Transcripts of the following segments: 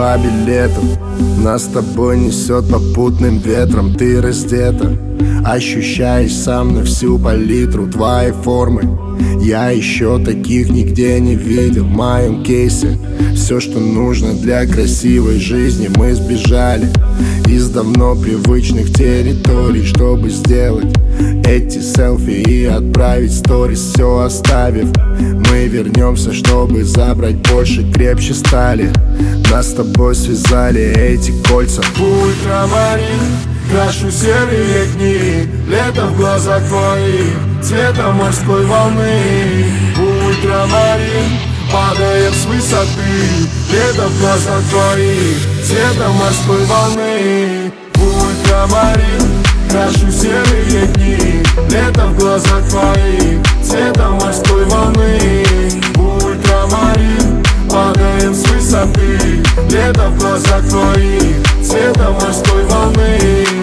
по билетам. Нас с тобой несет попутным ветром. Ты раздета, ощущаешь со мной всю палитру твоей формы. Я еще таких нигде не видел. В моем кейсе все, что нужно для красивой жизни. Мы сбежали из давно привычных территорий, чтобы сделать эти селфи и отправить сторис. Все оставив, мы вернемся, чтобы забрать больше, крепче стали. Нас с тобой связали эти кольца. Ультрамарин, крашу серые дни, лето в глазах твоих, цветом морской волны. Ультрамарин, падаем с высоты, лето в глазах твоих, цветом морской волны. Ультрамарин, крашу серые дни, лето в глазах твоих, цветом морской волны. Ультрамарин, падаем с высоты, лето в глазах твоих, цветом морской волны.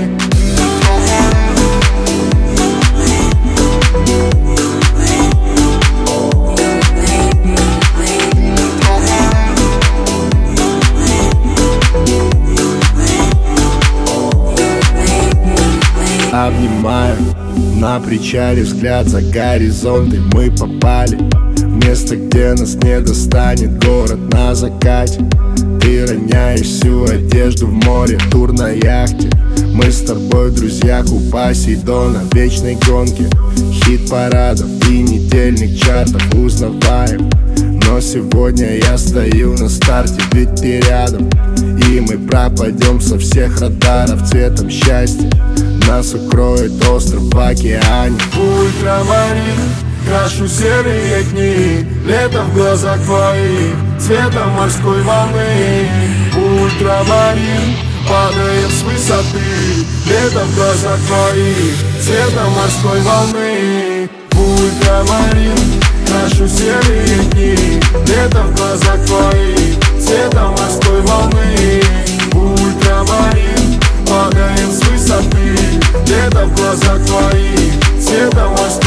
Обнимаю на причале, взгляд за горизонты. Мы попали в место, где нас не достанет город на закате. Ты роняешь всю одежду в море, тур на яхте. Мы с тобой в друзьях у Посейдона, в вечной гонке хит-парадов и недельных чартов узнаваем. Но сегодня я стою на старте, ведь ты рядом. И мы пропадем со всех радаров цветом счастья. Нас укроет остров в океане. Ультрамарин, крашу серые дни, лето в глазах твоих, цветом морской волны. Ультрамарин, падаем с высоты, лето в глазах твоих, цветом морской волны. Ультрамарин, крашу серые дни, лето в глазах твоих, цветом морской волны. Ультрамарин, падаем с высоты, лето в глазах твоих, цветом морской волны.